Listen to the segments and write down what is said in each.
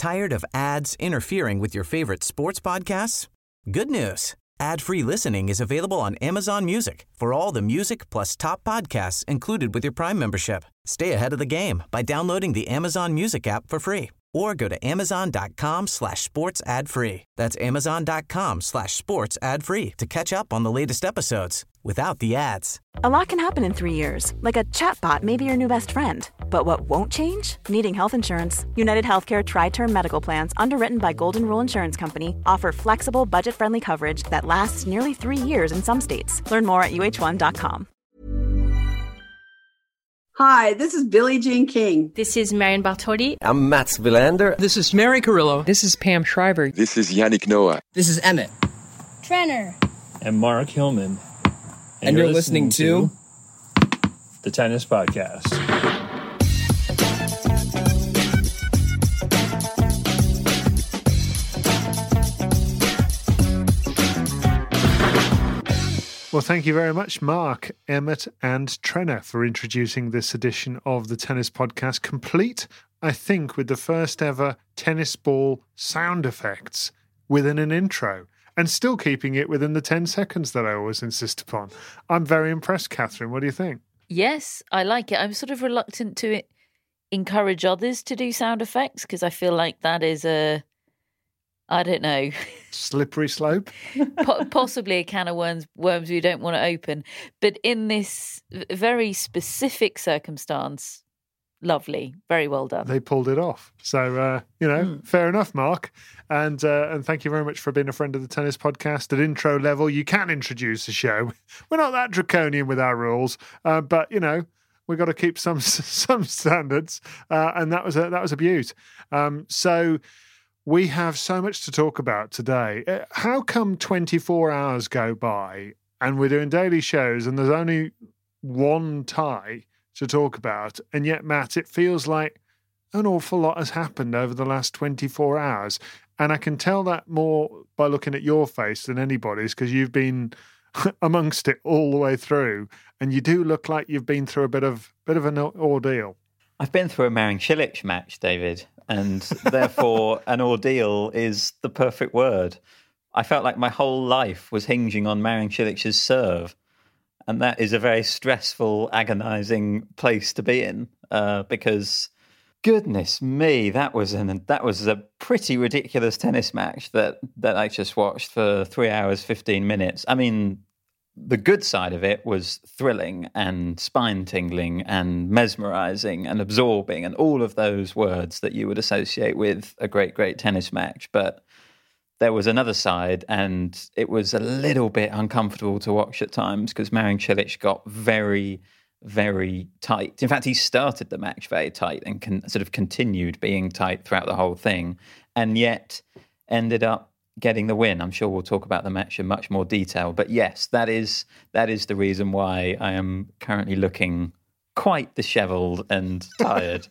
Tired of ads interfering with your favorite sports podcasts? Good news. Ad-free listening is available on Amazon Music for all the music plus top podcasts included with your Prime membership. Stay ahead of the game by downloading the Amazon Music app for free or go to amazon.com/sports ad free. That's amazon.com/sports ad free to catch up on the latest episodes without the ads. A lot can happen in 3 years, like a chatbot may be your new best friend. But what won't change? Needing health insurance. United Healthcare Tri-Term Medical Plans, underwritten by Golden Rule Insurance Company, offer flexible, budget-friendly coverage that lasts nearly 3 years in some states. Learn more at uh1.com. Hi, this is Billie Jean King. This is Marion Bartoli. I'm Mats Wilander. This is Mary Carrillo. This is Pam Shriver. This is Yannick Noah. This is Emmett. Trenner. And Mark Hillman. And you're listening to The Tennis Podcast. Well, thank you very much, Mark, Emmett, and Trenner, for introducing this edition of the Tennis Podcast, complete, I think, with the first ever tennis ball sound effects within an intro, and still keeping it within the 10 seconds that I always insist upon. I'm very impressed, Catherine. What do you think? Yes, I like it. I'm sort of reluctant to encourage others to do sound effects because I feel like that is I don't know. Slippery slope? Possibly a can of worms we don't want to open. But in this very specific circumstance, lovely. Very well done. They pulled it off. So, fair enough, Mark. And thank you very much for being a friend of the Tennis Podcast. At intro level, you can introduce the show. We're not that draconian with our rules, but, we've got to keep some standards. And that was a beaut. So we have so much to talk about today. How come 24 hours go by and we're doing daily shows and there's only one tie to talk about? And yet, Matt, it feels like an awful lot has happened over the last 24 hours. And I can tell that more by looking at your face than anybody's because you've been amongst it all the way through. And you do look like you've been through a bit of an ordeal. I've been through a Marin Cilic match, David, and therefore an ordeal is the perfect word. I felt like my whole life was hinging on Marin Cilic's serve, and that is a very stressful, agonising place to be in because, goodness me, that was a pretty ridiculous tennis match that I just watched for 3 hours, 15 minutes. I mean, the good side of it was thrilling and spine-tingling and mesmerising and absorbing and all of those words that you would associate with a great, great tennis match. But there was another side, and it was a little bit uncomfortable to watch at times because Marin Cilic got very, very tight. In fact, he started the match very tight and sort of continued being tight throughout the whole thing, and yet ended up getting the win. I'm sure we'll talk about the match in much more detail. But yes, that is the reason why I am currently looking quite dishevelled and tired.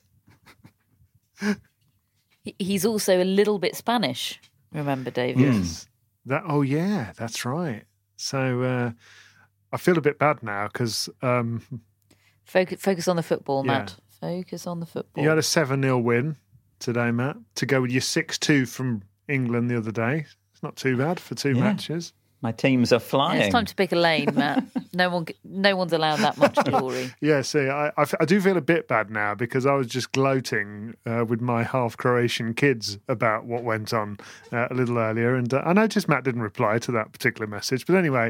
He's also a little bit Spanish, remember, David? Yes. That's right. So I feel a bit bad now because... Focus on the football, Matt. Focus on the football. You had a 7-0 win today, Matt, to go with your 6-2 from England the other day. It's not too bad for two matches. My teams are flying. It's time to pick a lane, Matt. No one's allowed that much glory. Yeah, see, I do feel a bit bad now because I was just gloating with my half Croatian kids about what went on a little earlier, and I noticed Matt didn't reply to that particular message. But anyway,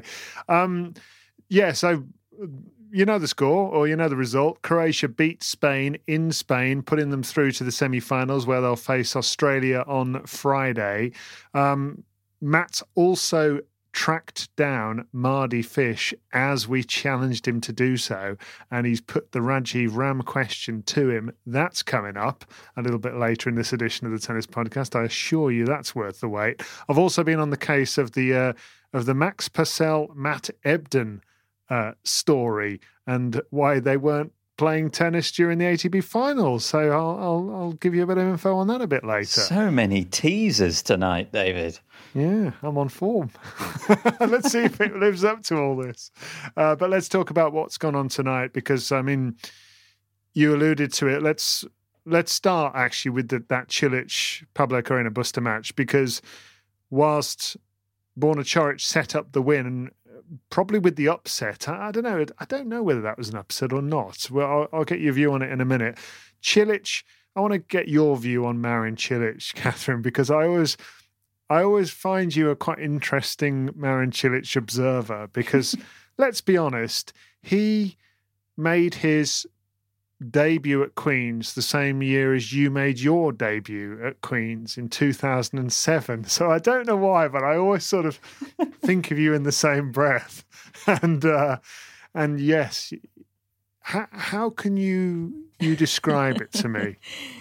so you know the score or you know the result. Croatia beat Spain in Spain, putting them through to the semi-finals where they'll face Australia on Friday. Matt also tracked down Mardy Fish as we challenged him to do so, and he's put the Rajiv Ram question to him. That's coming up a little bit later in this edition of the Tennis Podcast. I assure you that's worth the wait. I've also been on the case of the Max Purcell, Matt Ebden story and why they weren't playing tennis during the ATP finals. So I'll give you a bit of info on that a bit later. So many teasers tonight, David. Yeah, I'm on form. Let's see if it lives up to all this. But let's talk about what's gone on tonight because, I mean, you alluded to it. Let's let's start actually with that Cilic Pablo Carreño Busta match, because whilst Borna Coric set up the win, probably with the upset, I don't know. I don't know whether that was an upset or not. Well, I'll get your view on it in a minute. Cilic, I want to get your view on Marin Cilic, Catherine, because I always find you a quite interesting Marin Cilic observer, because let's be honest, he made his debut at Queen's the same year as you made your debut at Queen's in 2007. So I don't know why, but I always sort of think of you in the same breath. And yes, how can you describe it to me?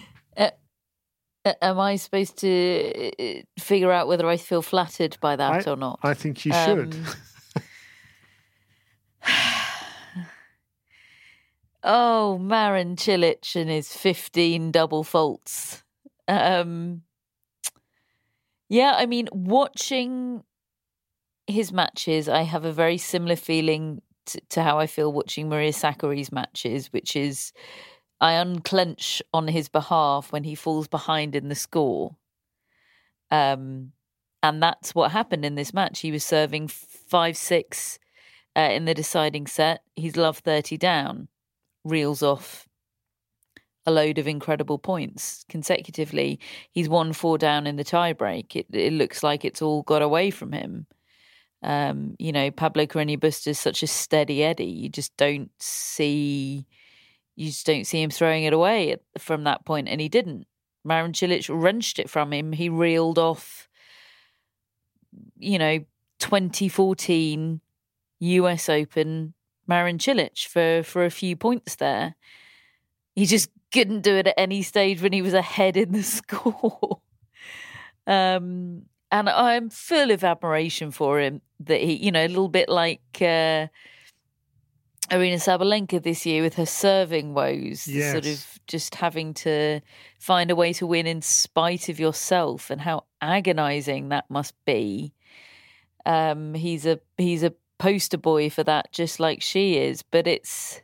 Am I supposed to figure out whether I feel flattered by that or not? I think you should. Oh, Marin Cilic and his 15 double faults. Yeah, I mean, watching his matches, I have a very similar feeling to how I feel watching Maria Sakkari's matches, which is I unclench on his behalf when he falls behind in the score. And that's what happened in this match. He was serving 5-6 in the deciding set. He's love 30 down. Reels off a load of incredible points consecutively. He's 1-4 down in the tiebreak. It looks like it's all got away from him. Pablo Carreño Busta is such a steady Eddie. You just don't see him throwing it away from that point, and he didn't. Marin Cilic wrenched it from him. He reeled off, 2014 US Open Marin Cilic for a few points there. He just couldn't do it at any stage when he was ahead in the score. And I'm full of admiration for him that he, a little bit like Aryna Sabalenka this year with her serving woes, yes. Sort of just having to find a way to win in spite of yourself, and how agonizing that must be. He's a poster boy for that, just like she is, but it's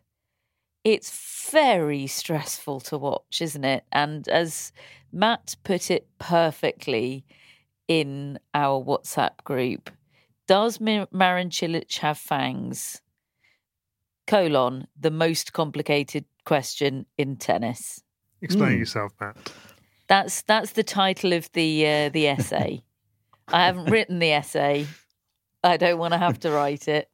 very stressful to watch, isn't it? And as Matt put it perfectly in our WhatsApp group, does Marin Cilic have fangs? The most complicated question in tennis. Explain yourself, Matt. That's the title of the essay. I haven't written the essay. I don't want to have to write it.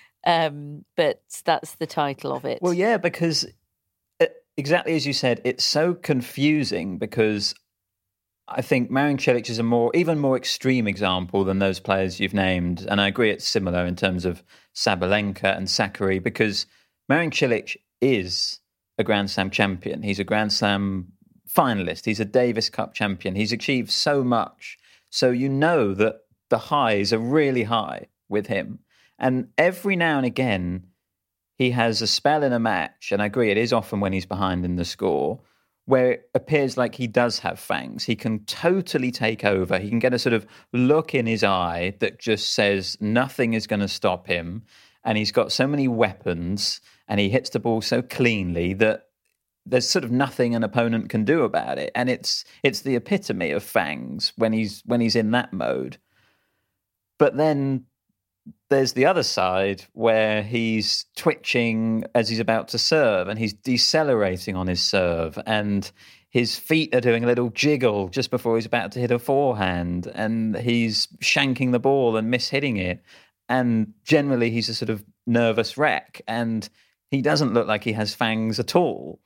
But that's the title of it. Well, yeah, because exactly as you said, it's so confusing, because I think Marin Cilic is even more extreme example than those players you've named. And I agree it's similar in terms of Sabalenka and Sakkari, because Marin Cilic is a Grand Slam champion. He's a Grand Slam finalist. He's a Davis Cup champion. He's achieved so much. So you know that the highs are really high with him. And every now and again, he has a spell in a match, and I agree, it is often when he's behind in the score, where it appears like he does have fangs. He can totally take over. He can get a sort of look in his eye that just says nothing is going to stop him. And he's got so many weapons, and he hits the ball so cleanly that there's sort of nothing an opponent can do about it. And it's the epitome of fangs when he's in that mode. But then there's the other side where he's twitching as he's about to serve, and he's decelerating on his serve, and his feet are doing a little jiggle just before he's about to hit a forehand, and he's shanking the ball and mishitting it. And generally he's a sort of nervous wreck, and he doesn't look like he has fangs at all.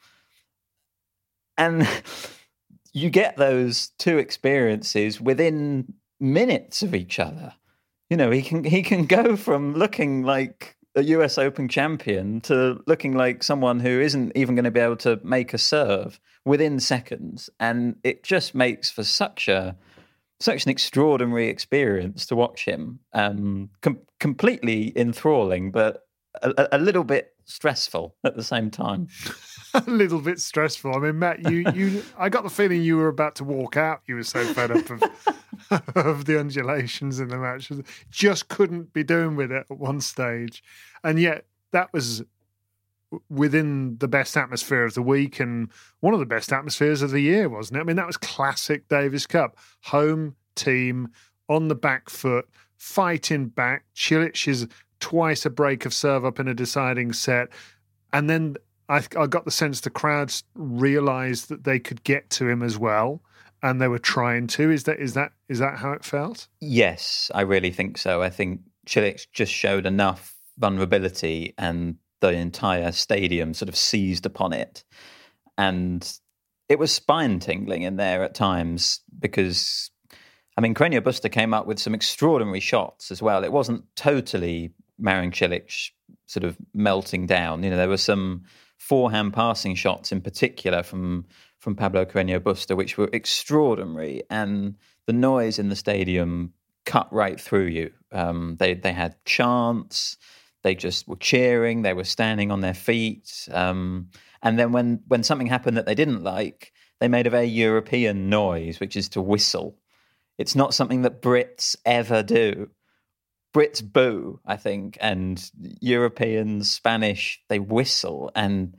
And you get those two experiences within minutes of each other. He can go from looking like a US Open champion to looking like someone who isn't even going to be able to make a serve within seconds. And it just makes for such an extraordinary experience to watch him. Completely enthralling, but a little bit stressful at the same time. A little bit stressful. I mean, Matt, I got the feeling you were about to walk out. You were so fed up of the undulations in the match. Just couldn't be doing with it at one stage. And yet that was within the best atmosphere of the week and one of the best atmospheres of the year, wasn't it? I mean, that was classic Davis Cup. Home team, on the back foot, fighting back. Cilic is twice a break of serve up in a deciding set. And then I got the sense the crowds realised that they could get to him as well, and they were trying to. Is that how it felt? Yes, I really think so. I think Cilic just showed enough vulnerability, and the entire stadium sort of seized upon it. And it was spine-tingling in there at times because, I mean, Carreño Busta came up with some extraordinary shots as well. It wasn't totally Marin Cilic sort of melting down. You know, there were some forehand passing shots in particular from Pablo Carreño Busta, which were extraordinary, and the noise in the stadium cut right through you. They had chants, they just were cheering, they were standing on their feet, and then when something happened that they didn't like, they made a very European noise, which is to whistle. It's not something that Brits ever do. Brits boo, I think, and Europeans, Spanish, they whistle, and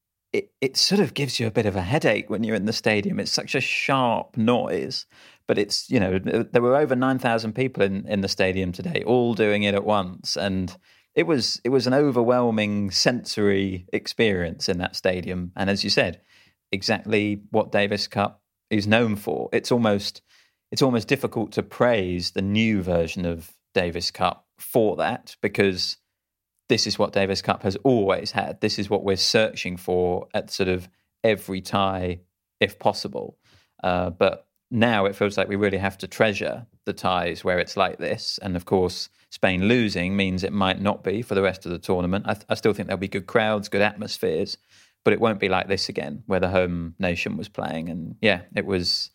it sort of gives you a bit of a headache when you're in the stadium. It's such a sharp noise, but it's, you know, there were over 9,000 people in the stadium today, all doing it at once, and it was an overwhelming sensory experience in that stadium. And as you said, exactly what Davis Cup is known for. It's almost difficult to praise the new version of Davis Cup for that, because this is what Davis Cup has always had. This is what we're searching for at sort of every tie, if possible. But now it feels like we really have to treasure the ties where it's like this. And of course, Spain losing means it might not be for the rest of the tournament. I still think there'll be good crowds, good atmospheres, but it won't be like this again, where the home nation was playing. And yeah, it was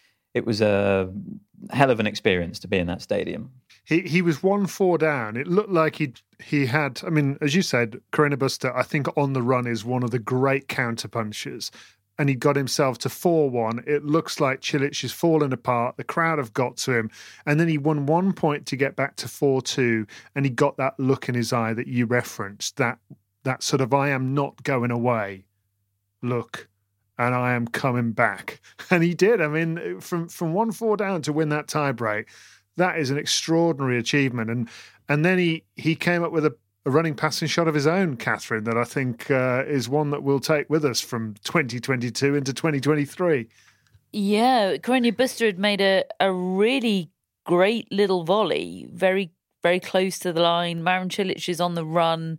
a hell of an experience to be in that stadium. He was 1-4 down. It looked like he had, I mean, as you said, Carreño Busta, I think on the run is one of the great counterpunchers. And he got himself to 4-1. It looks like Cilic is falling apart. The crowd have got to him. And then he won 1 point to get back to 4-2. And he got that look in his eye that you referenced, that sort of I am not going away look. And I am coming back. And he did. I mean, from 1-4 down to win that tiebreak, that is an extraordinary achievement. And then he came up with a running passing shot of his own, Catherine, that I think is one that we'll take with us from 2022 into 2023. Yeah, Carreño Busta had made a really great little volley, very, very close to the line. Marin Cilic is on the run.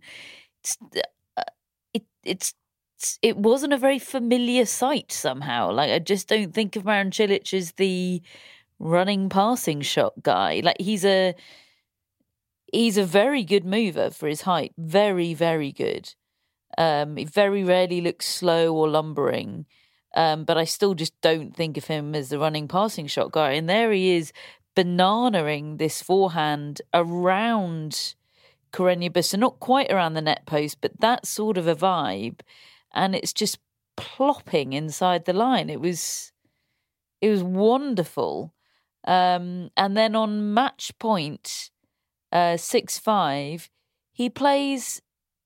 It wasn't a very familiar sight somehow. Like, I just don't think of Marin Cilic as the running passing shot guy. Like, he's a very good mover for his height. Very, very good. He very rarely looks slow or lumbering. But I still just don't think of him as the running passing shot guy. And there he is, bananaing this forehand around Carreño Busta, not quite around the net post, but that sort of a vibe. And it's just plopping inside the line. It was wonderful. And then on match point 6-5, he plays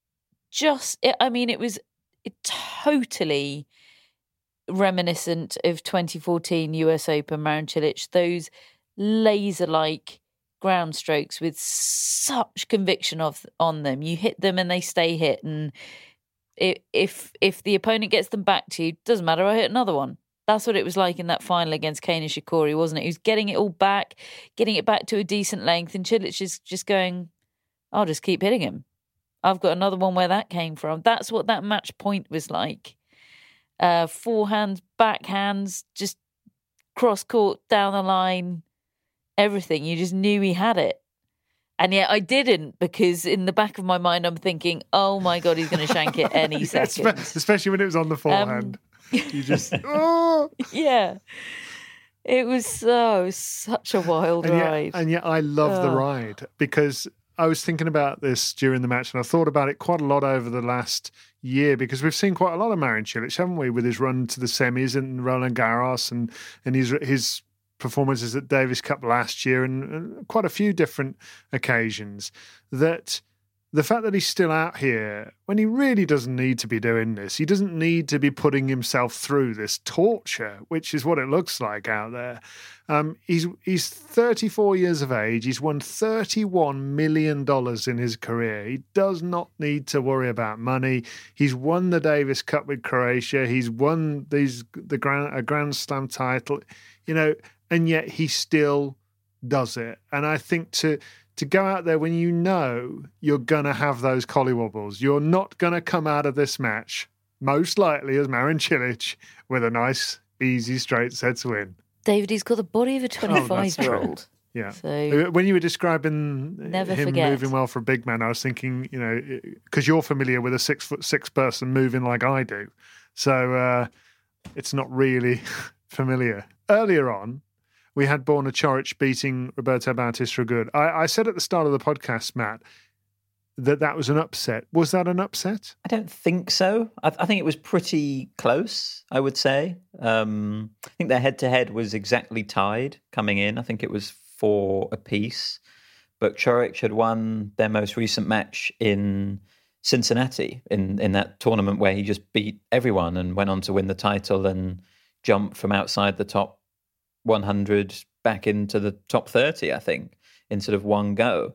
it was totally reminiscent of 2014 US Open Marin Cilic, those laser-like ground strokes with such conviction on them. You hit them and they stay hit, and if the opponent gets them back to you, doesn't matter, I hit another one. That's what it was like in that final against Kei Nishikori, wasn't it? He was getting it all back, getting it back to a decent length, and Cilic is just going, I'll just keep hitting him. I've got another one where that came from. That's what that match point was like. Forehands, backhands, just cross-court, down the line, everything. You just knew he had it. And yet I didn't, because in the back of my mind I'm thinking, oh my God, he's going to shank it any second. Especially when it was on the forehand. You just, oh! Yeah. It was such a wild ride. And yet I love the ride, because I was thinking about this during the match, and I thought about it quite a lot over the last year, because we've seen quite a lot of Marin Cilic, haven't we, with his run to the semis in Roland Garros and his performances at Davis Cup last year and quite a few different occasions, that the fact that he's still out here when he really doesn't need to be doing this, he doesn't need to be putting himself through this torture, which is what it looks like out there. He's 34 years of age. He's won $31 million in his career. He does not need to worry about money. He's won the Davis Cup with Croatia. He's won a Grand Slam title, and yet he still does it. And I think to go out there when you know you're going to have those collywobbles, you're not going to come out of this match, most likely as Marin Cilic, with a nice, easy, straight sets win. David, he's got the body of a 25-year-old. Yeah. So when you were describing him moving well for a big man, I was thinking, because you're familiar with a 6'6" person moving like I do. So it's not really familiar. Earlier on, we had Borna Coric beating Roberto Bautista Agut. I said at the start of the podcast, Matt, that was an upset. Was that an upset? I don't think so. I think it was pretty close, I would say. I think their head-to-head was exactly tied coming in. I think it was 4 apiece. But Coric had won their most recent match in Cincinnati, in that tournament where he just beat everyone and went on to win the title and jumped from outside the top 100 back into the top 30, I think, in sort of one go.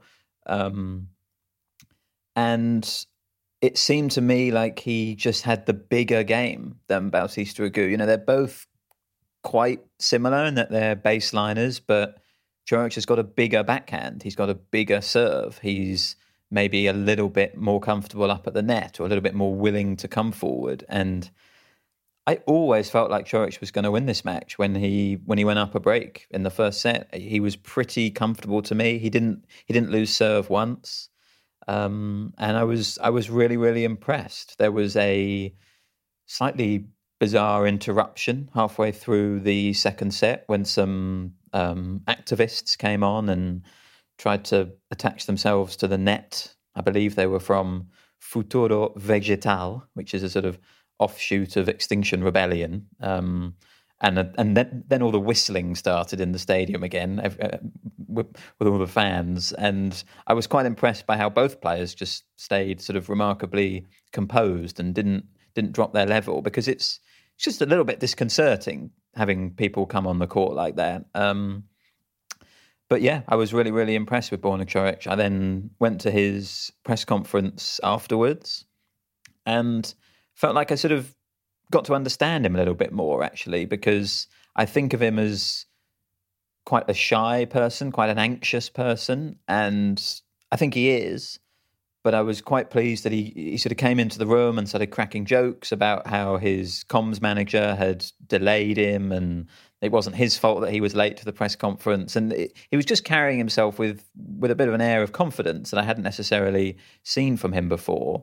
And it seemed to me like he just had the bigger game than Bautista Agut. They're both quite similar in that they're baseliners, but Coric has got a bigger backhand. He's got a bigger serve. He's maybe a little bit more comfortable up at the net, or a little bit more willing to come forward. And I always felt like Coric was going to win this match when he went up a break in the first set. He was pretty comfortable to me. He didn't lose serve once, and I was really, really impressed. There was a slightly bizarre interruption halfway through the second set when some activists came on and tried to attach themselves to the net. I believe they were from Futuro Vegetal, which is a sort of offshoot of Extinction Rebellion, and then all the whistling started in the stadium again with all the fans, and I was quite impressed by how both players just stayed sort of remarkably composed and didn't drop their level, because it's just a little bit disconcerting having people come on the court like that. But yeah, I was really, really impressed with Borna Coric. I then went to his press conference afterwards and felt like I sort of got to understand him a little bit more, actually, because I think of him as quite a shy person, quite an anxious person, and I think he is. But I was quite pleased that he sort of came into the room and started cracking jokes about how his comms manager had delayed him and it wasn't his fault that he was late to the press conference. And he was just carrying himself with a bit of an air of confidence that I hadn't necessarily seen from him before.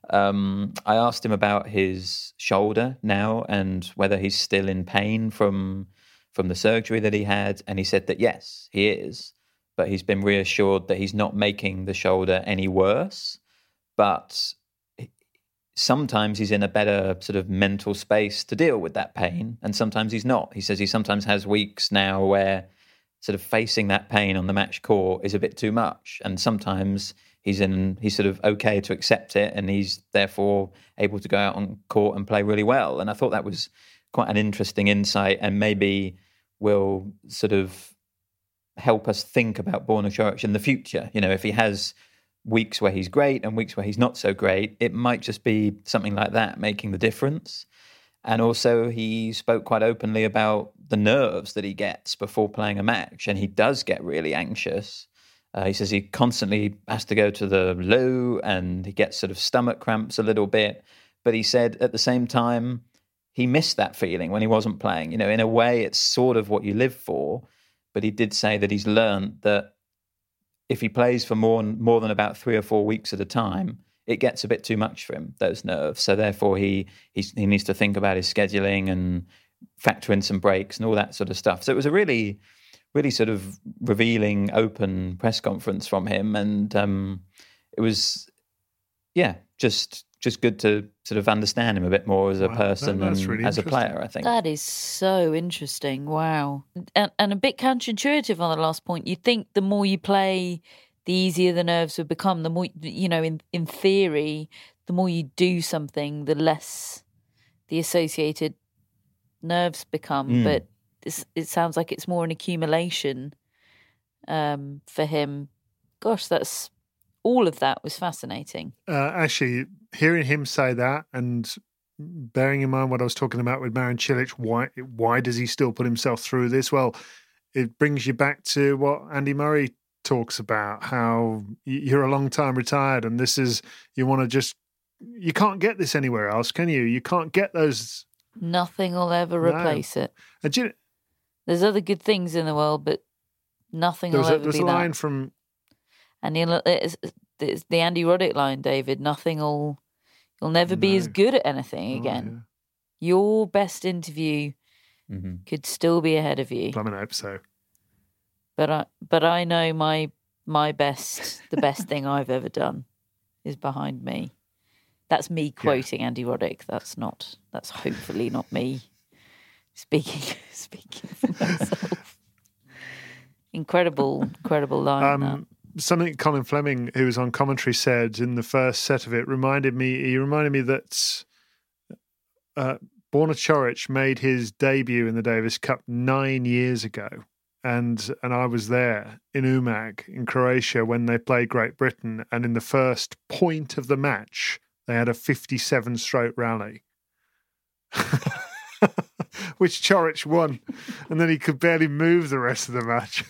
I asked him about his shoulder now and whether he's still in pain from the surgery that he had. And he said that, yes, he is. But he's been reassured that he's not making the shoulder any worse. But sometimes he's in a better sort of mental space to deal with that pain, and sometimes he's not. He says he sometimes has weeks now where sort of facing that pain on the match court is a bit too much, and sometimes he's sort of okay to accept it, and he's therefore able to go out on court and play really well. And I thought that was quite an interesting insight, and maybe will sort of help us think about Borna Coric in the future. If he has weeks where he's great and weeks where he's not so great, it might just be something like that making the difference. And also he spoke quite openly about the nerves that he gets before playing a match, and he does get really anxious. He says he constantly has to go to the loo and he gets sort of stomach cramps a little bit. But he said at the same time, he missed that feeling when he wasn't playing. In a way, it's sort of what you live for. But he did say that he's learned that if he plays for more than about 3 or 4 weeks at a time, it gets a bit too much for him, those nerves. So therefore, he needs to think about his scheduling and factor in some breaks and all that sort of stuff. So it was a really, really sort of revealing, open press conference from him. And it was, just good to sort of understand him a bit more as a person and really as a player, I think. That is so interesting. Wow. And a bit counterintuitive on the last point. You'd think the more you play, the easier the nerves would become. The more, in theory, the more you do something, the less the associated nerves become. But it sounds like it's more an accumulation for him. Gosh, all of that was fascinating. Actually, hearing him say that and bearing in mind what I was talking about with Marin Cilic, why does he still put himself through this? Well, it brings you back to what Andy Murray talks about, how you're a long time retired and you can't get this anywhere else, can you? You can't get those. Nothing will ever replace it. There's other good things in the world, but nothing will ever be that. There's a line from... And it's the Andy Roddick line, David. You'll never be as good at anything again. Yeah. Your best interview could still be ahead of you. I hope so. But I know my best, the best thing I've ever done is behind me. That's me quoting Andy Roddick. That's hopefully not me speaking for myself. Incredible line. That. Something Colin Fleming, who was on commentary, said in the first set of it reminded me that Borna Coric made his debut in the Davis Cup 9 years ago. And I was there in Umag in Croatia when they played Great Britain. And in the first point of the match, they had a 57-stroke rally, which Coric won. And then he could barely move the rest of the match.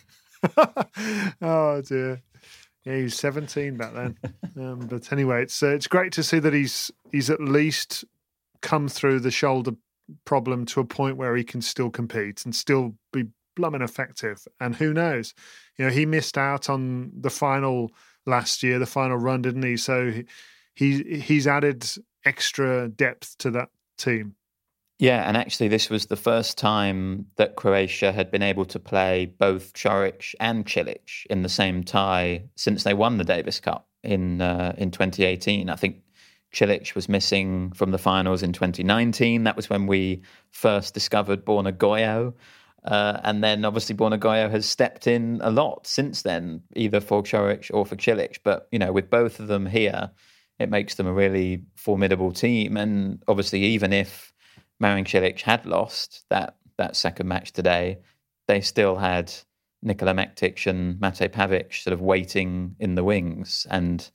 Oh, dear. Yeah, he was 17 back then. But anyway, it's great to see that he's at least come through the shoulder problem to a point where he can still compete and still be blooming effective. And who knows? He missed out on the final last year, the final run, didn't he? So he's added extra depth to that team. Yeah, and actually this was the first time that Croatia had been able to play both Coric and Cilic in the same tie since they won the Davis Cup in 2018. I think Cilic was missing from the finals in 2019. That was when we first discovered Borna Gojo. And then obviously Borna Gojo has stepped in a lot since then, either for Coric or for Cilic. But, with both of them here, it makes them a really formidable team. And obviously even if Marin Cilic had lost that second match today, they still had Nikola Mektic and Mate Pavic sort of waiting in the wings. And,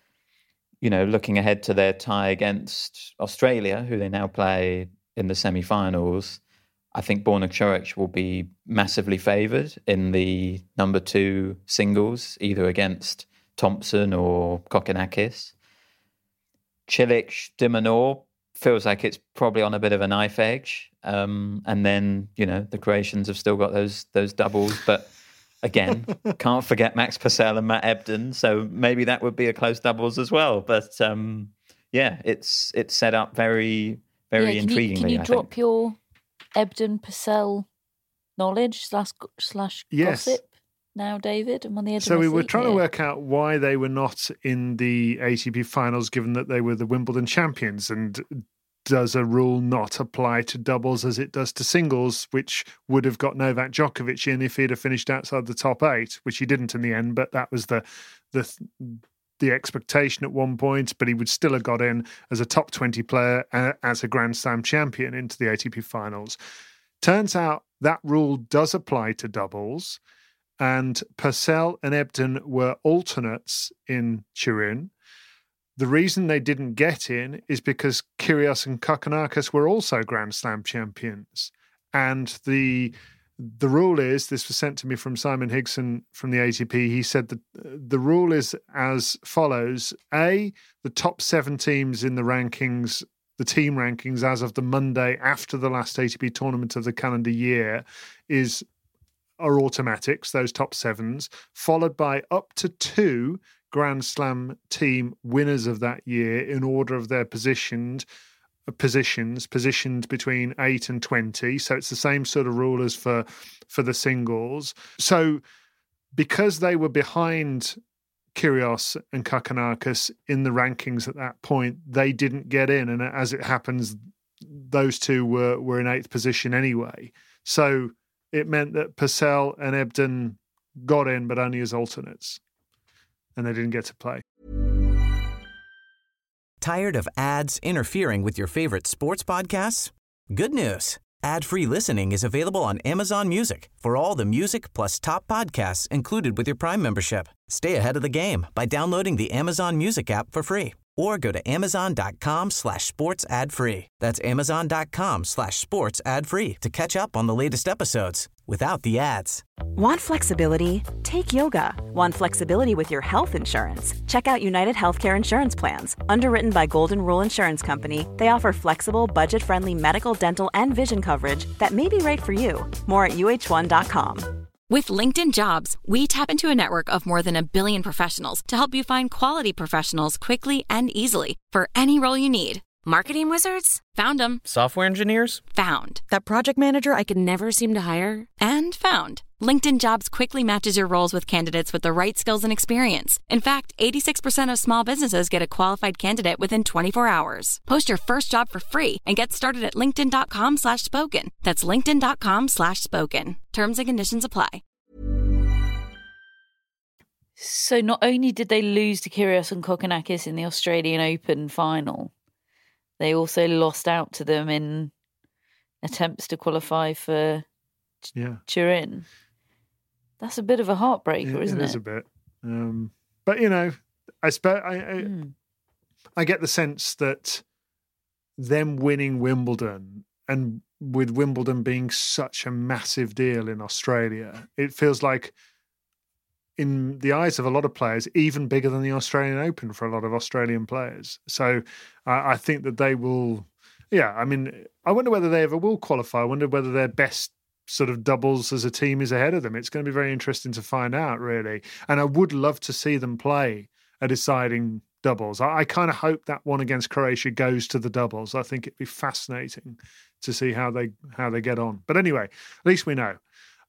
looking ahead to their tie against Australia, who they now play in the semi-finals, I think Borna Coric will be massively favoured in the number 2 singles, either against Thompson or Kokkinakis. Cilic, de Minaur feels like it's probably on a bit of a knife edge. And then, the Croatians have still got those doubles. But again, can't forget Max Purcell and Matt Ebden. So maybe that would be a close doubles as well. But it's set up very, very intriguingly. Can you drop your Ebden Purcell knowledge slash gossip now, David? I'm on the edge of my seat. So we were trying to work out why they were not in the ATP finals, given that they were the Wimbledon champions. And does a rule not apply to doubles as it does to singles, which would have got Novak Djokovic in if he'd have finished outside the top 8, which he didn't in the end, but that was the expectation at one point, but he would still have got in as a top 20 player as a Grand Slam champion into the ATP finals. Turns out that rule does apply to doubles, and Purcell and Ebden were alternates in Turin. The reason they didn't get in is because Kyrgios and Kokkinakis were also Grand Slam champions. And the rule is, this was sent to me from Simon Higson from the ATP, he said that the rule is as follows. A, the top 7 teams in the rankings, the team rankings as of the Monday after the last ATP tournament of the calendar year are automatics, those top 7s, followed by up to 2 Grand Slam team winners of that year in order of their positioned between 8 and 20. So it's the same sort of rule as for the singles. So because they were behind Kyrgios and Kokkinakis in the rankings at that point, they didn't get in. And as it happens, those two were in 8th position anyway. So it meant that Purcell and Ebden got in, but only as alternates. and they didn't get to play. Tired of ads interfering with your favorite sports podcasts? Good news. Ad-free listening is available on Amazon Music for all the music plus top podcasts included with your Prime membership. Stay ahead of the game by downloading the Amazon Music app for free or go to amazon.com/sports ad free. That's amazon.com/sports ad free to catch up on the latest episodes without the ads. Want flexibility? Take yoga. Want flexibility with your health insurance? Check out United Healthcare Insurance Plans. Underwritten by Golden Rule Insurance Company, they offer flexible, budget-friendly medical, dental, and vision coverage that may be right for you. More at uh1.com. With LinkedIn Jobs, we tap into a network of more than 1 billion professionals to help you find quality professionals quickly and easily for any role you need. Marketing wizards? Found them. Software engineers? Found. That project manager I could never seem to hire? And found. LinkedIn Jobs quickly matches your roles with candidates with the right skills and experience. In fact, 86% of small businesses get a qualified candidate within 24 hours. Post your first job for free and get started at linkedin.com/spoken. That's linkedin.com/spoken. Terms and conditions apply. So not only did they lose to Kyrgios and Kokkinakis in the Australian Open final, they also lost out to them in attempts to qualify for Turin. That's a bit of a heartbreaker, isn't it? It is a bit. But, I get the sense that them winning Wimbledon, and with Wimbledon being such a massive deal in Australia, it feels like, in the eyes of a lot of players, even bigger than the Australian Open for a lot of Australian players. So I think that they will, I wonder whether they ever will qualify. I wonder whether their best sort of doubles as a team is ahead of them. It's going to be very interesting to find out, really. And I would love to see them play a deciding doubles. I kind of hope that one against Croatia goes to the doubles. I think it'd be fascinating to see how they get on. But anyway, at least we know.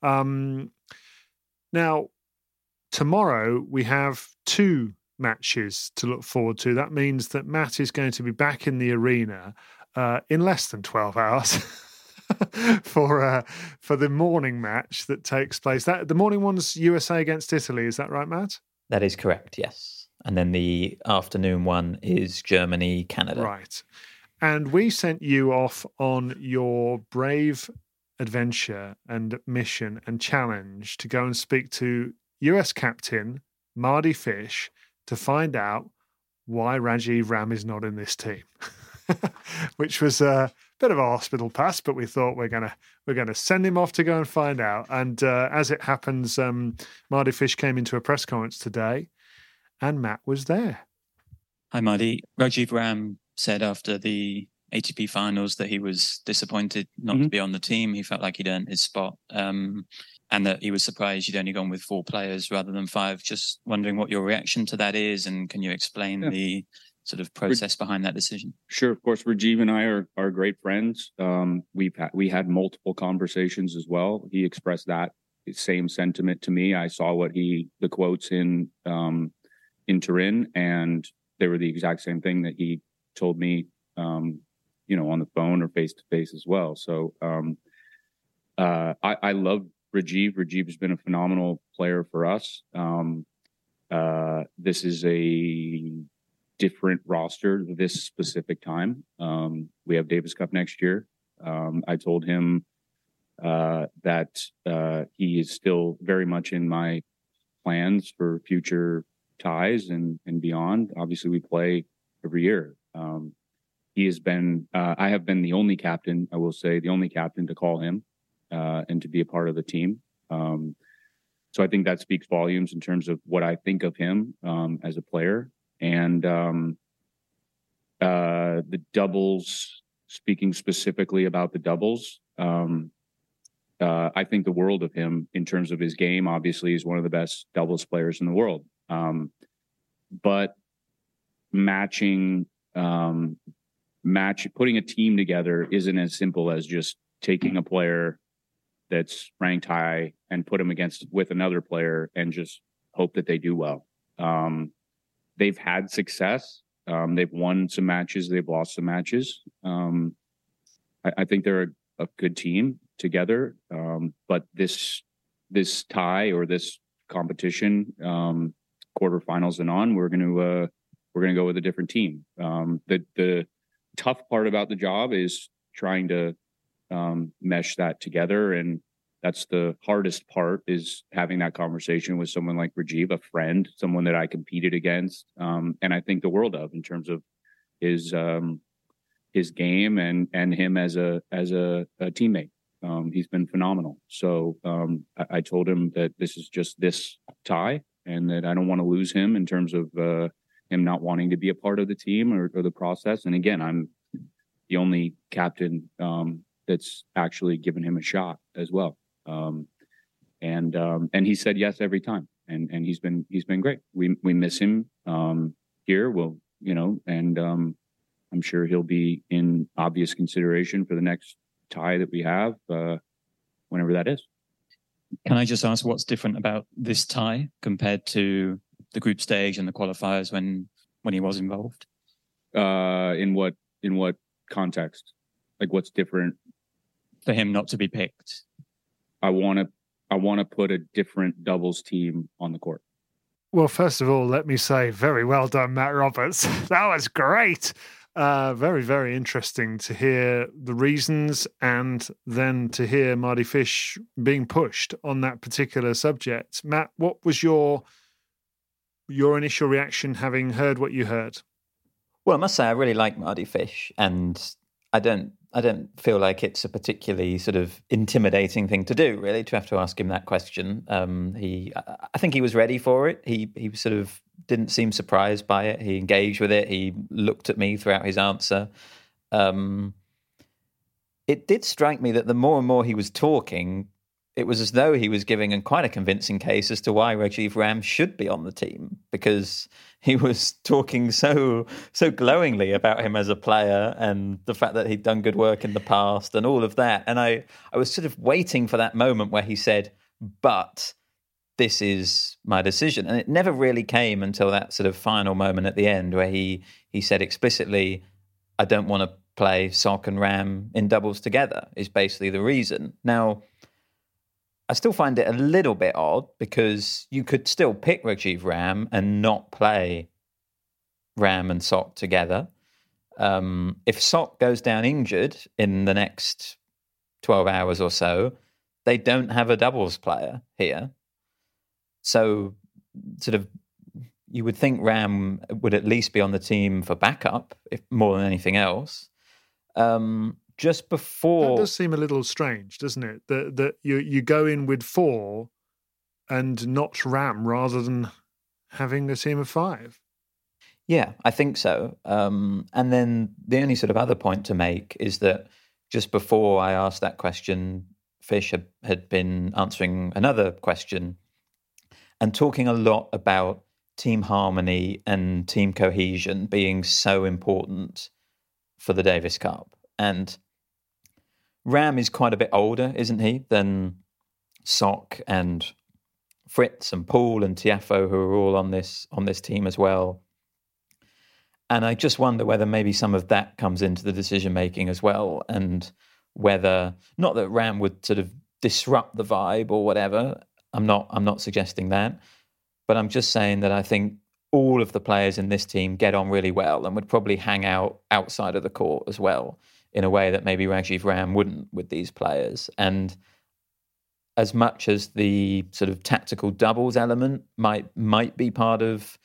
Now, tomorrow we have 2 matches to look forward to. That means that Matt is going to be back in the arena in less than 12 hours for the morning match that takes place. The morning one's USA against Italy. Is that right, Matt? That is correct, yes. And then the afternoon one is Germany, Canada. Right. And we sent you off on your brave adventure and mission and challenge to go and speak to US captain Mardy Fish to find out why Rajiv Ram is not in this team, which was a bit of a hospital pass, but we thought we're gonna send him off to go and find out. And as it happens, Mardy Fish came into a press conference today, and Matt was there. Hi, Mardy. Rajiv Ram said after the ATP finals that he was disappointed not to be on the team. He felt like he'd earned his spot. And that he was surprised you'd only gone with 4 players rather than 5. Just wondering what your reaction to that is, and can you explain the sort of process behind that decision? Sure, of course. Rajiv and I are great friends. We had multiple conversations as well. He expressed that same sentiment to me. I saw the quotes in Turin, and they were the exact same thing that he told me, on the phone or face to face as well. So I love Rajiv. Rajiv has been a phenomenal player for us. This is a different roster this specific time. We have Davis Cup next year. I told him that he is still very much in my plans for future ties and beyond. Obviously, we play every year. He has been, I have been the only captain, I will say, the only captain to call him and to be a part of the team. So I think that speaks volumes in terms of what I think of him as a player. And the doubles, speaking specifically about the doubles, I think the world of him in terms of his game. Obviously, he's one of the best doubles players in the world. But putting a team together isn't as simple as just taking a player that's ranked high and put him with another player and just hope that they do well. They've had success. They've won some matches. They've lost some matches. I think they're a good team together. But this tie or this competition quarterfinals and on, we're going to go with a different team. The tough part about the job is trying to mesh that together, and that's the hardest part, is having that conversation with someone like Rajiv, a friend, someone that I competed against, and I think the world of in terms of his game and him as a teammate. He's been phenomenal. So I told him that this is just this tie, and that I don't want to lose him in terms of him not wanting to be a part of the team or the process. And again, I'm the only captain that's actually given him a shot as well. And he said yes every time, and he's been great. We miss him here. And I'm sure he'll be in obvious consideration for the next tie that we have, whenever that is. Can I just ask what's different about this tie compared to the group stage and the qualifiers when he was involved? In what context? Like, what's different for him not to be picked? I want to put a different doubles team on the court. Well, first of all, let me say very well done, Matt Roberts. That was great. Very, very interesting to hear the reasons, and then to hear Mardy Fish being pushed on that particular subject. Matt, what was your initial reaction having heard what you heard? Well, I must say I really like Mardy Fish, and I don't feel like it's a particularly sort of intimidating thing to do, really, to have to ask him that question. I think he was ready for it. He sort of didn't seem surprised by it. He engaged with it. He looked at me throughout his answer. It did strike me that the more and more he was talking, it was as though he was giving quite a convincing case as to why Rajiv Ram should be on the team, because he was talking so glowingly about him as a player and the fact that he'd done good work in the past and all of that. And I was sort of waiting for that moment where he said, but this is my decision. And it never really came until that sort of final moment at the end where he said explicitly, I don't want to play Sock and Ram in doubles together, is basically the reason. Now, I still find it a little bit odd, because you could still pick Rajiv Ram and not play Ram and Sock together. If Sock goes down injured in the next 12 hours or so, they don't have a doubles player here. So sort of you would think Ram would at least be on the team for backup, if more than anything else. Just before... That does seem a little strange, doesn't it? That you go in with 4 and not Ram rather than having a team of 5. Yeah, I think so. And then the only sort of other point to make is that just before I asked that question, Fish had been answering another question and talking a lot about team harmony and team cohesion being so important for the Davis Cup. And Ram is quite a bit older, isn't he, than Sock and Fritz and Paul and Tiafoe, who are all on this team as well. And I just wonder whether maybe some of that comes into the decision making as well, and whether, not that Ram would sort of disrupt the vibe or whatever. I'm not suggesting that, but I'm just saying that I think all of the players in this team get on really well and would probably hang out outside of the court as well, in a way that maybe Rajiv Ram wouldn't with these players. And as much as the sort of tactical doubles element might be part of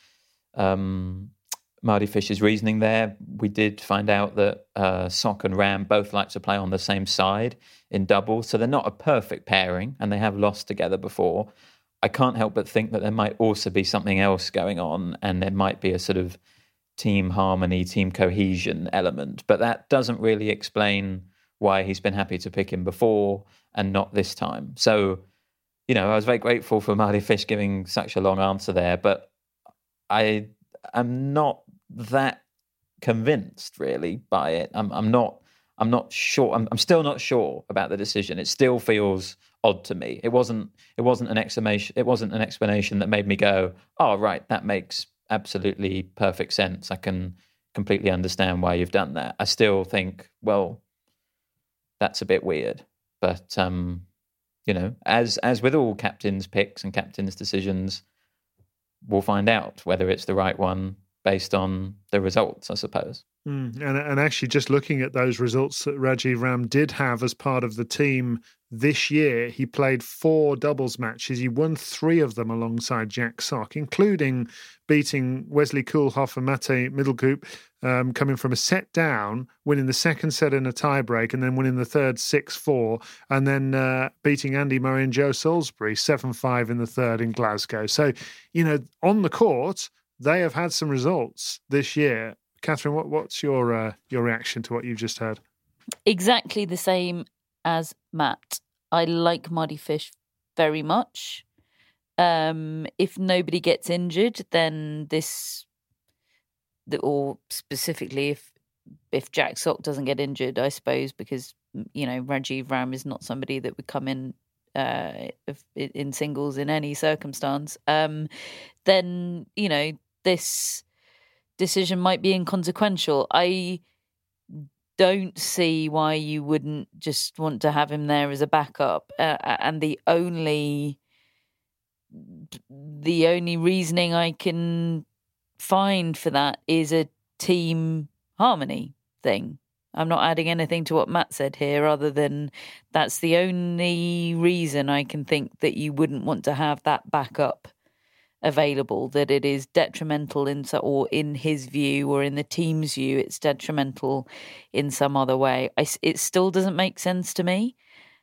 Mardy Fish's reasoning there, we did find out that Sock and Ram both like to play on the same side in doubles, so they're not a perfect pairing, and they have lost together before. I can't help but think that there might also be something else going on, and there might be a sort of team harmony, team cohesion element, but that doesn't really explain why he's been happy to pick him before and not this time. So, I was very grateful for Mardy Fish giving such a long answer there, but I am not that convinced really by it. I'm not sure. I'm still not sure about the decision. It still feels odd to me. It wasn't an explanation. It wasn't an explanation that made me go, "Oh, right, that makes absolutely perfect sense. I can completely understand why you've done that." I still think, well, that's a bit weird. But as with all captains' picks and captains' decisions, we'll find out whether it's the right one based on the results, I suppose. And actually, just looking at those results that Rajiv Ram did have as part of the team this year, he played 4 doubles matches. He won 3 of them alongside Jack Sock, including beating Wesley Koolhof and Mate Middelkoop, coming from a set down, winning the second set in a tiebreak, and then winning the third 6-4, and then beating Andy Murray and Joe Salisbury 7-5 in the third in Glasgow. So, on the court, they have had some results this year. Catherine, what's your reaction to what you've just heard? Exactly the same as Matt. I like Mardy Fish very much. If nobody gets injured, then or specifically if Jack Sock doesn't get injured, I suppose, because Rajiv Ram is not somebody that would come in singles in any circumstance. Then this decision might be inconsequential. I don't see why you wouldn't just want to have him there as a backup. And the only reasoning I can find for that is a team harmony thing. I'm not adding anything to what Matt said here other than that's the only reason I can think that you wouldn't want to have that backup available, that it is detrimental or in his view or in the team's view, it's detrimental in some other way. It still doesn't make sense to me.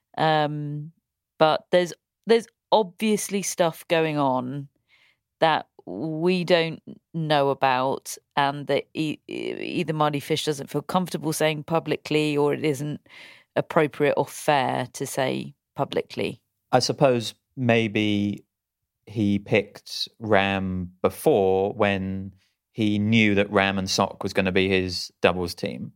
But there's obviously stuff going on that we don't know about and that either Mardy Fish doesn't feel comfortable saying publicly or it isn't appropriate or fair to say publicly. I suppose maybe he picked Ram before when he knew that Ram and Sock was going to be his doubles team.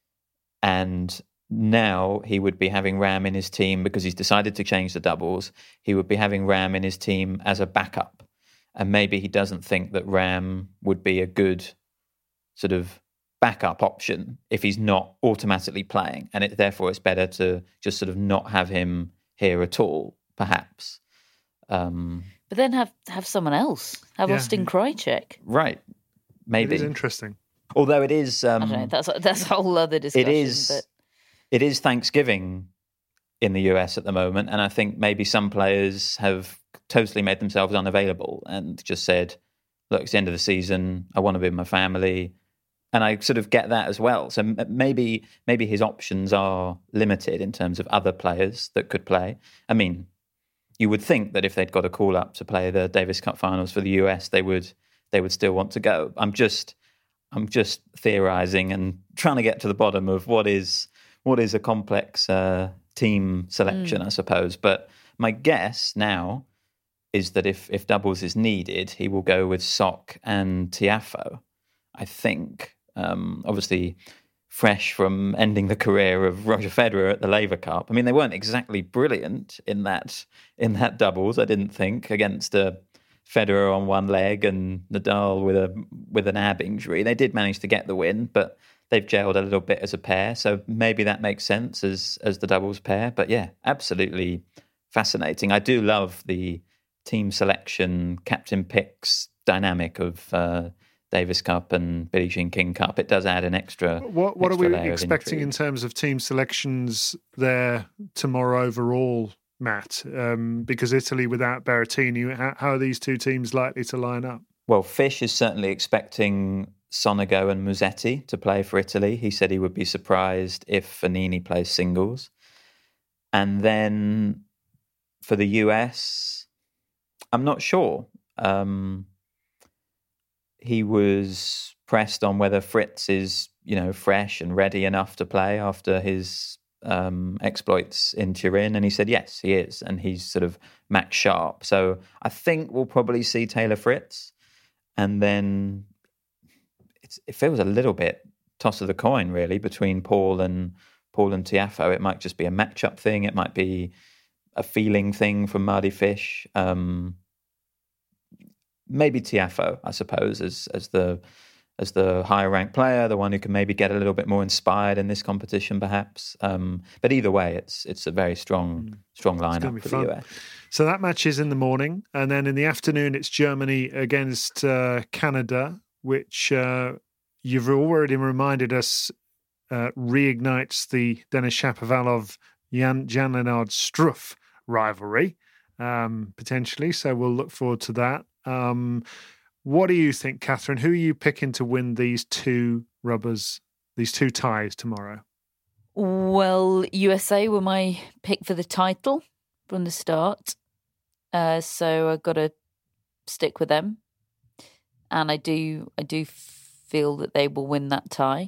And now he would be having Ram in his team because he's decided to change the doubles. He would be having Ram in his team as a backup. And maybe he doesn't think that Ram would be a good sort of backup option if he's not automatically playing. And therefore it's better to just sort of not have him here at all, perhaps. But then have someone else. Have Austin Krajicek. Right. Maybe. It is interesting. Although it is... I don't know, that's a whole other discussion. It is Thanksgiving in the US at the moment, and I think maybe some players have totally made themselves unavailable and just said, look, it's the end of the season, I want to be with my family. And I sort of get that as well. So maybe his options are limited in terms of other players that could play. I mean, you would think that if they'd got a call up to play the Davis Cup finals for the US, they would still want to go. I'm just theorizing and trying to get to the bottom of what is a complex team selection, I suppose. But my guess now is that if doubles is needed, he will go with Sock and Tiafoe, I think. Obviously, fresh from ending the career of Roger Federer at the Laver Cup. I mean, they weren't exactly brilliant in that doubles, I didn't think, against Federer on one leg and Nadal with an ab injury. They did manage to get the win, but they've gelled a little bit as a pair. So maybe that makes sense as the doubles pair. But yeah, absolutely fascinating. I do love the team selection, captain picks dynamic of Davis Cup and Billie Jean King Cup. It does add an extra. What are we expecting in terms of team selections there tomorrow overall, Matt? Because Italy without Berrettini, how are these two teams likely to line up? Well, Fish is certainly expecting Sonego and Musetti to play for Italy. He said he would be surprised if Fognini plays singles. And then for the US, I'm not sure. He was pressed on whether Fritz is, fresh and ready enough to play after his exploits in Turin, and he said yes, he is, and he's sort of match sharp. So I think we'll probably see Taylor Fritz, and then it feels a little bit toss of the coin really between Paul and Tiafoe. It might just be a matchup thing. It might be a feeling thing from Mardy Fish. Maybe Tiafoe, I suppose, as the as the higher ranked player, the one who can maybe get a little bit more inspired in this competition, perhaps. But either way, it's a very strong lineup for the US. So that match is in the morning, and then in the afternoon, it's Germany against Canada, which you've already reminded us reignites the Denis Shapovalov, Jan-Lennard Struff rivalry, potentially. So we'll look forward to that. What do you think, Catherine? Who are you picking to win these two ties tomorrow? Well, USA were my pick for the title from the start. So I've got to stick with them. And I do feel that they will win that tie.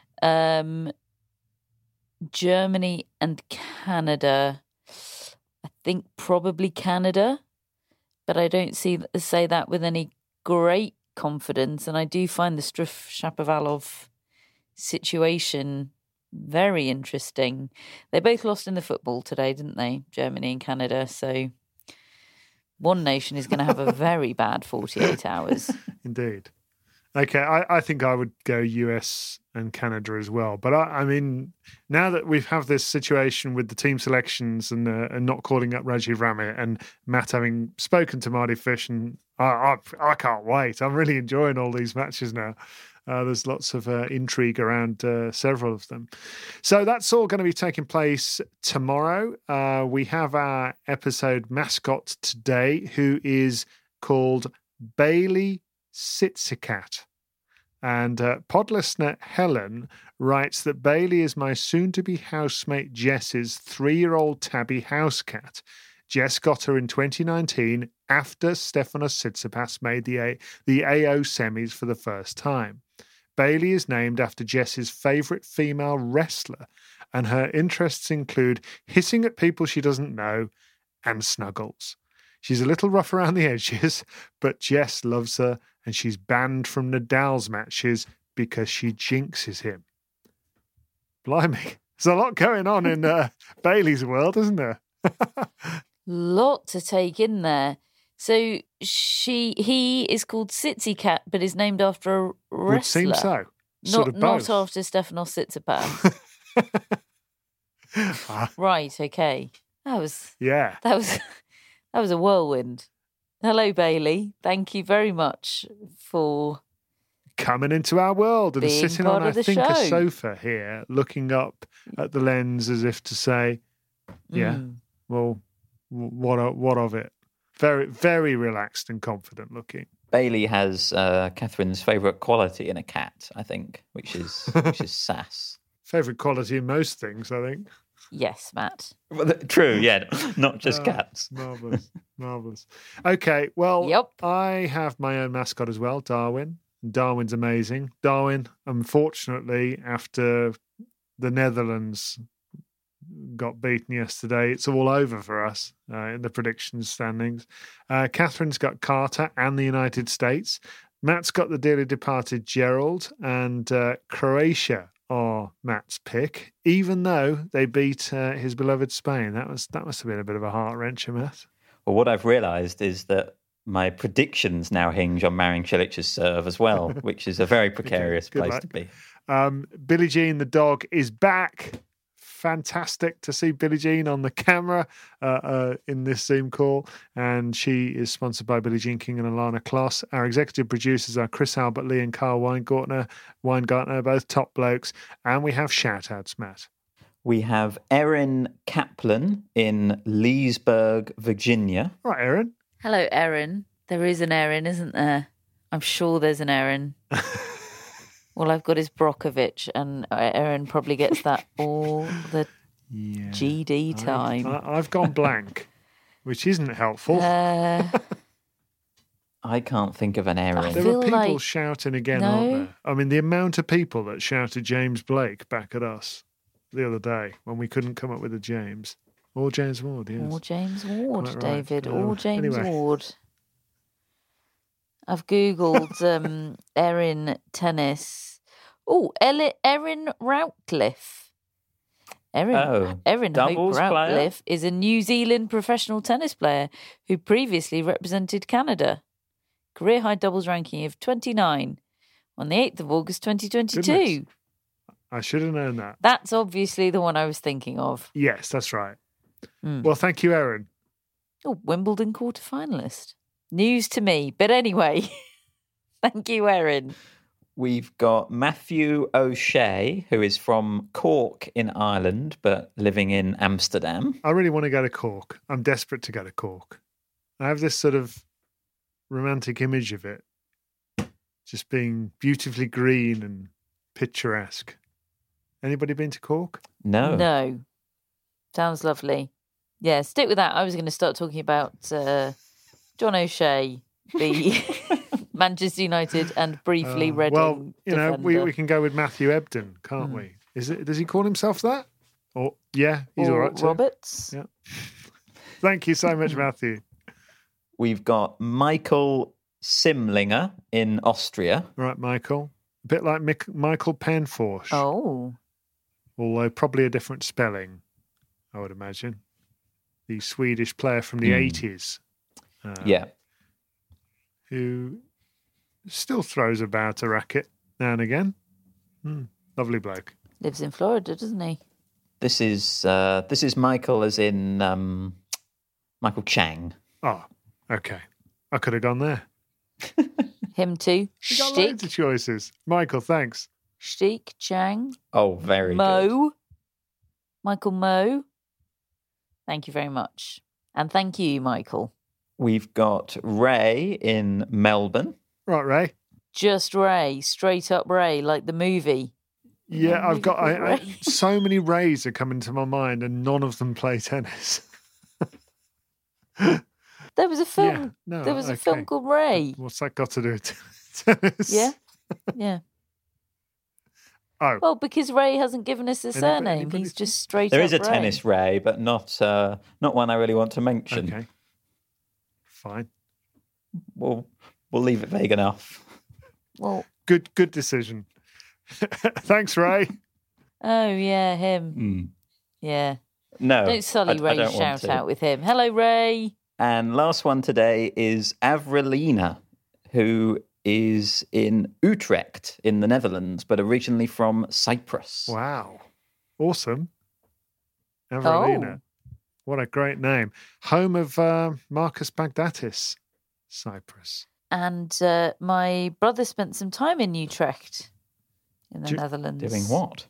Germany and Canada, I think probably Canada, but I don't say that with any great confidence. And I do find the Struff Shapovalov situation very interesting. They both lost in the football today, didn't they? Germany and Canada. So one nation is going to have a very bad 48 hours. Indeed. Okay, I think I would go US and Canada as well. But I mean, now that we have this situation with the team selections and not calling up Rajiv Rami and Matt having spoken to Mardy Fish, and I can't wait. I'm really enjoying all these matches now. There's lots of intrigue around several of them. So that's all going to be taking place tomorrow. We have our episode mascot today, who is called Bailey Sitsikat. And pod listener Helen writes that Bailey is my soon-to-be housemate Jess's 3-year-old tabby house cat. Jess got her in 2019 after Stefanos Tsitsipas made the AO semis for the first time. Bailey is named after Jess's favourite female wrestler, and her interests include hissing at people she doesn't know and snuggles. She's a little rough around the edges, but Jess loves her, and she's banned from Nadal's matches because she jinxes him. Blimey, there's a lot going on in Bailey's world, isn't there? Lot to take in there. So he is called Sitsikat, but is named after a wrestler. Would seem so. Not after Stefanos Tsitsipas. Right. Okay. That was a whirlwind. Hello, Bailey. Thank you very much for coming into our world and sitting on, I think, a sofa here, looking up at the lens as if to say, "Yeah, well, what of it?" Very, very relaxed and confident looking. Bailey has Catherine's favourite quality in a cat, I think, which is sass. Favourite quality in most things, I think. Yes, Matt. Well, true, yeah, not just cats. Marvellous. Okay, well, I have my own mascot as well, Darwin. Darwin's amazing. Darwin, unfortunately, after the Netherlands got beaten yesterday, it's all over for us in the predictions standings. Catherine's got Carter and the United States. Matt's got the dearly departed Gerald, and Croatia are Matt's pick, even though they beat his beloved Spain. That must have been a bit of a heart-wrencher, Matt. Well, what I've realised is that my predictions now hinge on Marin Cilic's serve as well, which is a very precarious place to be. Billie Jean the dog is back. Fantastic to see Billie Jean on the camera in this Zoom call. And she is sponsored by Billie Jean King and Alana Kloss. Our executive producers are Chris Albert Lee and Carl Weingartner, both top blokes. And we have shout-outs, Matt. We have Erin Kaplan in Leesburg, Virginia. Right, Erin. Hello, Erin. There is an Erin, isn't there? I'm sure there's an Erin. All I've got is Brokovich, and Erin probably gets that all the GD time. I've gone blank, which isn't helpful. I can't think of an Erin. There are people shouting again, aren't there? I mean, the amount of people that shouted James Blake back at us the other day when we couldn't come up with a James. Or James Ward, yes. Or James Ward, Quite David. Right. Or James Ward. I've Googled Erin tennis. Oh, Erin Routliffe. Erin Hope Routliffe is a New Zealand professional tennis player who previously represented Canada. Career high doubles ranking of 29. on the 8th of August 2022. Goodness. I should have known that. That's obviously the one I was thinking of. Yes, that's right. Well, thank you, Erin. Oh, Wimbledon quarter-finalist. News to me. But anyway, thank you, Erin. We've got Matthew O'Shea, who is from Cork in Ireland, but living in Amsterdam. I really want to go to Cork. I'm desperate to go to Cork. I have this sort of romantic image of it, just being beautifully green and picturesque. Anybody been to Cork? No. No. Sounds lovely. Yeah, stick with that. I was going to start talking about John O'Shea, the Manchester United and briefly Reading. Well, defender. we can go with Matthew Ebden, can't we? Does he call himself that? Or yeah, he's all right too. Roberts. Yeah. Thank you so much, Matthew. We've got Michael Simlinger in Austria. Right, Michael. A bit like Michael Penforsh. Oh. Although probably a different spelling, I would imagine. The Swedish player from the 80s. Who still throws about a racket now and again. Lovely bloke. Lives in Florida, doesn't he? This is Michael as in Michael Chang. Oh, okay. I could have gone there. Him too. You got loads of choices. Michael, thanks. Sheik, Chang. Oh, very Mo. good. Michael Mo. Thank you very much. And thank you, Michael. We've got Ray in Melbourne. Right, Ray. Just Ray. Straight up Ray, like the movie. Yeah, I've got so many Rays are coming to my mind and none of them play tennis. There was a film. Yeah, there was a film called Ray. What's that got to do with tennis? Yeah. Yeah. Oh. Well, because Ray hasn't given us a surname. He's just straight There up is a Ray. tennis Ray, but not one I really want to mention. Okay. Fine. We'll leave it vague enough. Well, good decision. Thanks, Ray. Oh, yeah, him. Yeah. No. Don't sully Ray's don't want shout to. out with him. Hello, Ray. And last one today is Avrelina, who is in Utrecht in the Netherlands, but originally from Cyprus. Wow. Awesome. Avrelina. What a great name. Home of Marcus Baghdatis, Cyprus. And my brother spent some time in Utrecht in the Netherlands. Doing what?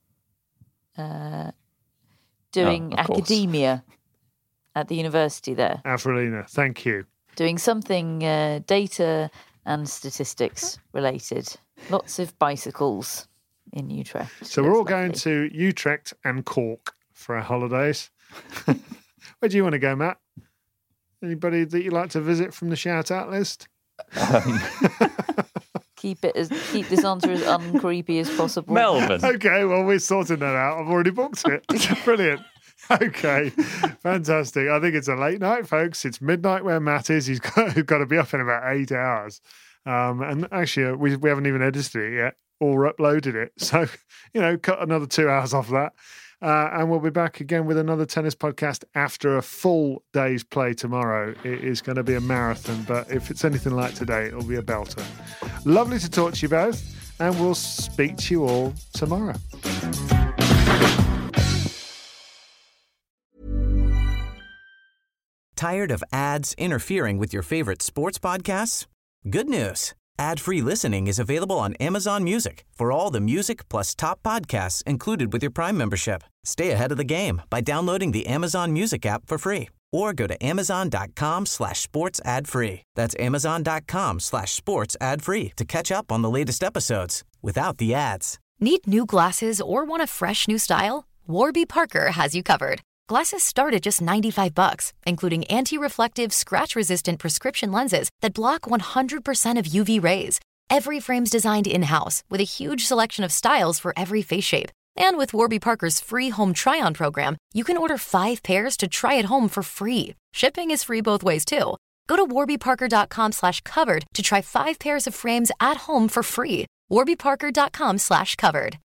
Doing of course. academia at the university there. Avrelina, thank you. Doing something data and statistics related. Lots of bicycles in Utrecht. So we're all going to Utrecht and Cork for our holidays. Where do you want to go, Matt? Anybody that you'd like to visit from the shout-out list? Keep this answer as uncreepy as possible. Melbourne. Okay, well, we're sorting that out. I've already booked it. Brilliant. Okay, fantastic. I think it's a late night, folks. It's midnight where Matt is. He's got to be up in about 8 hours. And actually, we haven't even edited it yet or uploaded it. So, cut another 2 hours off that. And we'll be back again with another tennis podcast after a full day's play tomorrow. It is going to be a marathon, but if it's anything like today, it'll be a belter. Lovely to talk to you both, and we'll speak to you all tomorrow. Tired of ads interfering with your favorite sports podcasts? Good news. Ad-free listening is available on Amazon Music for all the music plus top podcasts included with your Prime membership. Stay ahead of the game by downloading the Amazon Music app for free or go to amazon.com/sports ad free. That's amazon.com/sports ad free to catch up on the latest episodes without the ads. Need new glasses or want a fresh new style? Warby Parker has you covered. Glasses start at just $95, including anti-reflective, scratch-resistant prescription lenses that block 100% of UV rays. Every frame's designed in-house with a huge selection of styles for every face shape. And with Warby Parker's free home try-on program, you can order 5 pairs to try at home for free. Shipping is free both ways, too. Go to warbyparker.com/covered to try 5 pairs of frames at home for free. warbyparker.com/covered.